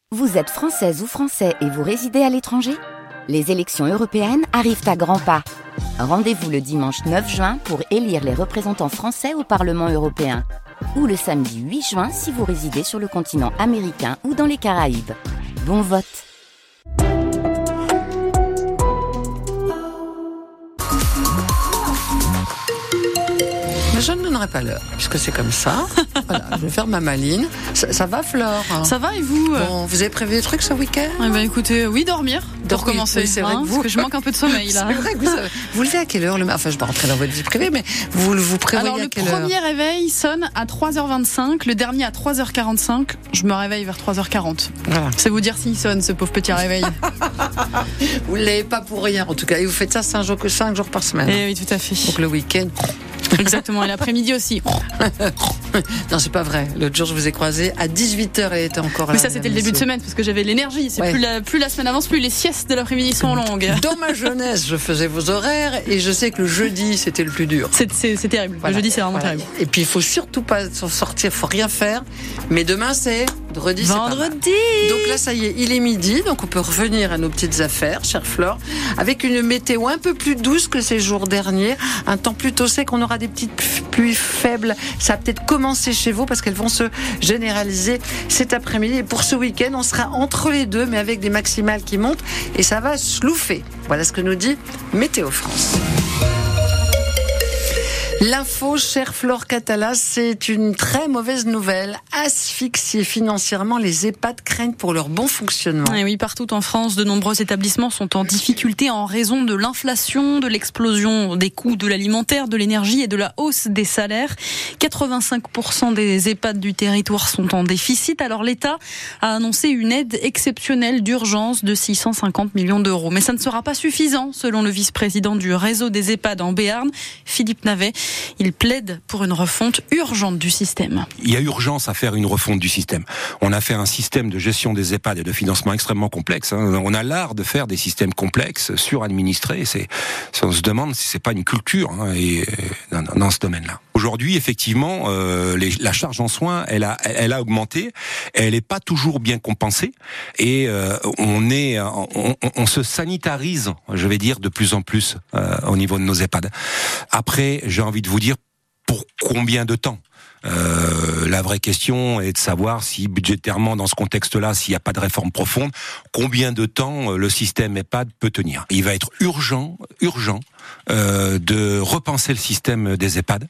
Vous êtes française ou français et vous résidez à l'étranger ? Les élections européennes arrivent à grands pas. Rendez-vous le dimanche 9 juin pour élire les représentants français au Parlement européen. Ou le samedi 8 juin si vous résidez sur le continent américain ou dans les Caraïbes. Bon vote! Je ne donnerai pas l'heure, puisque c'est comme ça. Voilà, je vais faire ma maline. Ça va, Flore? Ça va, et vous? Bon, vous avez prévu des trucs ce week-end? Eh ben, écoutez, oui, dormir, pour commencer. Oui, c'est vrai que vous... Parce que je manque un peu de sommeil, là. C'est vrai que vous levez à quelle heure? Enfin, je ne vais pas rentrer dans votre vie privée, mais vous prévoyez Alors, à quelle heure? le premier réveil sonne à 3h25, le dernier à 3h45. Je me réveille vers 3h40. Voilà. C'est vous dire s'il sonne, ce pauvre petit réveil. Vous ne l'avez pas pour rien, en tout cas. Et vous faites ça 5 jours par semaine. Eh oui, tout à fait. Donc le week-end... Exactement, et l'après-midi aussi. Non, c'est pas vrai. L'autre jour, je vous ai croisé à 18h, elle était encore là. Mais ça, c'était le début de semaine, parce que j'avais l'énergie. C'est plus la semaine avance, plus les siestes de l'après-midi sont longues. Dans ma jeunesse, je faisais vos horaires, et je sais que le jeudi, c'était le plus dur. C'est terrible. Voilà. Le jeudi, c'est vraiment terrible. Et puis, il faut surtout pas s'en sortir, faut rien faire. Mais demain, c'est vendredi. Donc là, ça y est, il est midi, donc on peut revenir à nos petites affaires, chère Flore, avec une météo un peu plus douce que ces jours derniers, un temps plutôt sec. On aura des petites pluies faibles. Ça va peut-être commencer chez vous parce qu'elles vont se généraliser cet après-midi. Et pour ce week-end, on sera entre les deux, mais avec des maximales qui montent et ça va slouffer. Voilà ce que nous dit Météo France. L'info, chère Flore Catala, c'est une très mauvaise nouvelle. Asphyxiés financièrement, les EHPAD craignent pour leur bon fonctionnement. Et oui, partout en France, de nombreux établissements sont en difficulté en raison de l'inflation, de l'explosion des coûts de l'alimentaire, de l'énergie et de la hausse des salaires. 85% des EHPAD du territoire sont en déficit. Alors l'État a annoncé une aide exceptionnelle d'urgence de 650 millions d'euros. Mais ça ne sera pas suffisant, selon le vice-président du réseau des EHPAD en Béarn, Philippe Navet. Il plaide pour une refonte urgente du système. Il y a urgence à faire une refonte du système. On a fait un système de gestion des EHPAD et de financement extrêmement complexe. On a l'art de faire des systèmes complexes, suradministrés. On se demande si c'est pas une culture dans ce domaine-là. Aujourd'hui, effectivement, la charge en soins, elle a augmenté. Elle n'est pas toujours bien compensée et on se sanitarise, je vais dire, de plus en plus au niveau de nos EHPAD. Après, j'ai envie de vous dire pour combien de temps. La vraie question est de savoir si budgétairement dans ce contexte-là, s'il n'y a pas de réforme profonde, combien de temps le système EHPAD peut tenir. Il va être urgent de repenser le système des EHPAD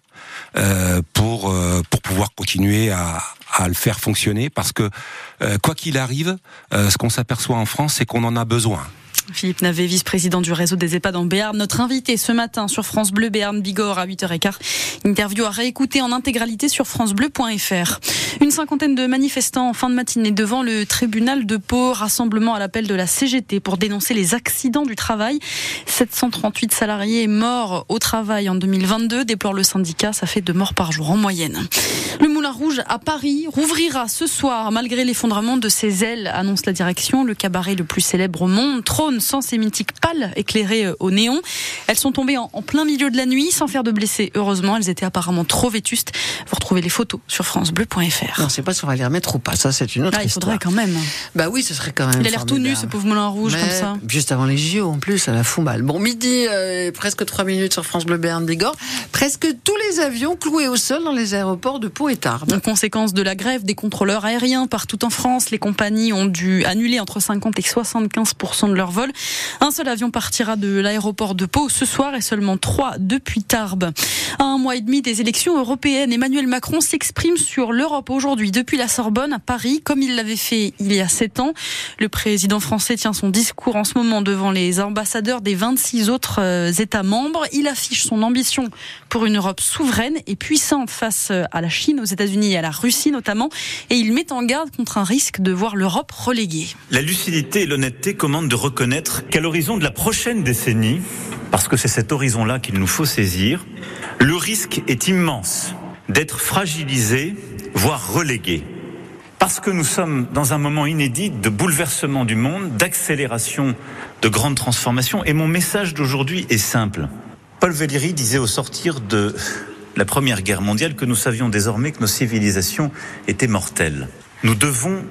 pour pouvoir continuer à le faire fonctionner parce que quoi qu'il arrive, ce qu'on s'aperçoit en France, c'est qu'on en a besoin. Philippe Navet, vice-président du réseau des EHPAD en Béarn, notre invité ce matin sur France Bleu Béarn Bigorre à 8h15. Interview à réécouter en intégralité sur francebleu.fr. Une cinquantaine de manifestants en fin de matinée devant le tribunal de Pau, rassemblement à l'appel de la CGT pour dénoncer les accidents du travail. 738 salariés morts au travail en 2022, déplore le syndicat, ça fait 2 morts par jour en moyenne. Le Moulin Rouge à Paris rouvrira ce soir malgré l'effondrement de ses ailes, annonce la direction. Le cabaret le plus célèbre au monde trône sans ces mythiques pales éclairées au néon. Elles sont tombées en plein milieu de la nuit sans faire de blessés. Heureusement, elles étaient apparemment trop vétustes. Vous retrouvez les photos sur francebleu.fr. Non, on ne sait pas si on va les remettre ou pas. Ça, c'est une autre histoire. Il faudrait quand même. Bah oui, ce serait quand même. Il a l'air tout nu, ce pauvre Moulin Rouge, comme ça. Juste avant les JO, en plus, ça la fout mal. Bon, midi, presque 3 minutes sur France Bleu Béarn Bigorre. Presque tous les avions cloués au sol dans les aéroports de Pau et Tarbes. En conséquence de la grève des contrôleurs aériens partout en France, les compagnies ont dû annuler entre 50 et 75% de leurs vols. Un seul avion partira de l'aéroport de Pau ce soir et seulement 3 depuis Tarbes. À 1 mois et demi des élections européennes, Emmanuel Macron s'exprime sur l'Europe aujourd'hui depuis la Sorbonne à Paris, comme il l'avait fait il y a 7 ans. Le président français tient son discours en ce moment devant les ambassadeurs des 26 autres États membres. Il affiche son ambition pour une Europe souveraine et puissante face à la Chine, aux États-Unis et à la Russie notamment. Et il met en garde contre un risque de voir l'Europe reléguée. La lucidité et l'honnêteté commandent de reconnaître qu'à l'horizon de la prochaine décennie, parce que c'est cet horizon-là qu'il nous faut saisir, le risque est immense d'être fragilisé, voire relégué. Parce que nous sommes dans un moment inédit de bouleversement du monde, d'accélération de grandes transformations. Et mon message d'aujourd'hui est simple. Paul Valéry disait au sortir de la Première Guerre mondiale que nous savions désormais que nos civilisations étaient mortelles. Nous devons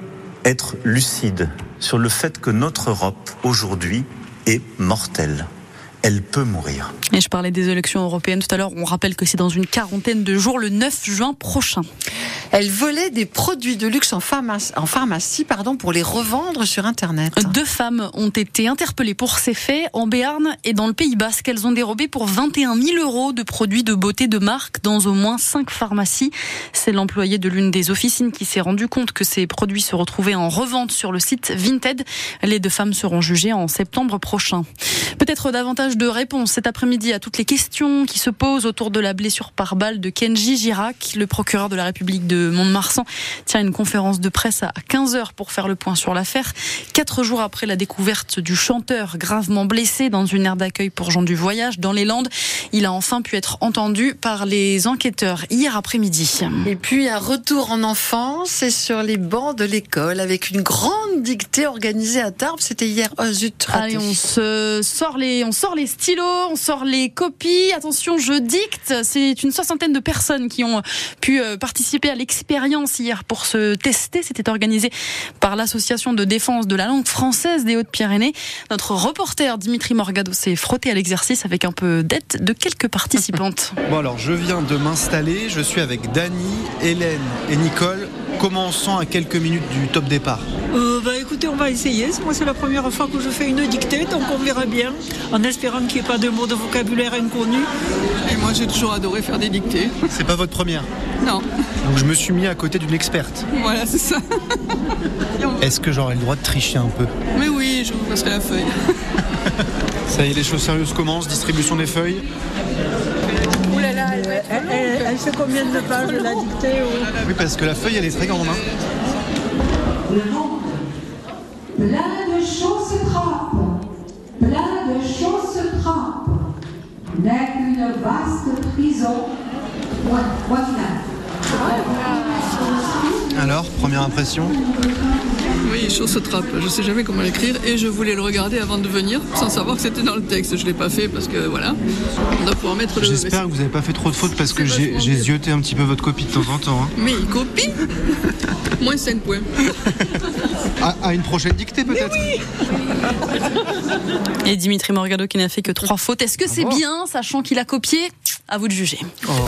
être lucide sur le fait que notre Europe, aujourd'hui, est mortelle. Elle peut mourir. Et je parlais des élections européennes tout à l'heure. On rappelle que c'est dans une quarantaine de jours, le 9 juin prochain. Elle volait des produits de luxe en pharmacie pour les revendre sur Internet. 2 femmes ont été interpellées pour ces faits en Béarn et dans le Pays Basque. Elles ont dérobé pour 21 000 € de produits de beauté de marque dans au moins 5 pharmacies. C'est l'employé de l'une des officines qui s'est rendu compte que ces produits se retrouvaient en revente sur le site Vinted. Les 2 femmes seront jugées en septembre prochain. Peut-être davantage de réponses cet après-midi à toutes les questions qui se posent autour de la blessure par balle de Kenji Girac. Le procureur de la République de Mont-de-Marsan tient une conférence de presse à 15h pour faire le point sur l'affaire. 4 jours après la découverte du chanteur gravement blessé dans une aire d'accueil pour gens du voyage dans les Landes, il a enfin pu être entendu par les enquêteurs hier après-midi. Et puis un retour en enfance et sur les bancs de l'école avec une grande dictée organisée à Tarbes. C'était hier. Oh zut, raté. Allez, on sort les stylos, on sort les copies. Attention, je dicte. C'est une 60aine de personnes qui ont pu participer à l'expérience hier pour se tester. C'était organisé par l'Association de défense de la langue française des Hautes-Pyrénées. Notre reporter Dimitri Morgado s'est frotté à l'exercice avec un peu d'aide de quelques participantes. Bon alors, je viens de m'installer. Je suis avec Dani, Hélène et Nicole. Comment on se sent à quelques minutes du top départ ? Écoutez, on va essayer. Moi, c'est la première fois que je fais une dictée, donc on verra bien, en espérant qu'il n'y ait pas de mots de vocabulaire inconnus. Et moi, j'ai toujours adoré faire des dictées. C'est pas votre première ? Non. Donc je me suis mis à côté d'une experte. Voilà, c'est ça. Est-ce que j'aurai le droit de tricher un peu ? Mais oui, je vous passerai la feuille. Ça y est, les choses sérieuses commencent, distribution des feuilles. Ouh là là, elle fait combien de pages la dictée Oui, parce que la feuille, elle est très grande. Le monde, plein de choses se trappent, plein de choses se trappent, n'est qu'une vaste prison. Point final. Alors, première impression ? Oui, chose se trappe. Je sais jamais comment l'écrire et je voulais le regarder avant de venir sans savoir que c'était dans le texte. Je l'ai pas fait parce que voilà. On doit pouvoir mettre le. J'espère que vous n'avez pas fait trop de fautes parce que j'ai zioté un petit peu votre copie de temps en temps. Hein. Mais il copie moins 5 points. À une prochaine dictée peut-être. Oui. Et Dimitri Morgado qui n'a fait que 3 fautes. Est-ce que c'est bien, sachant qu'il a copié ? À vous de juger.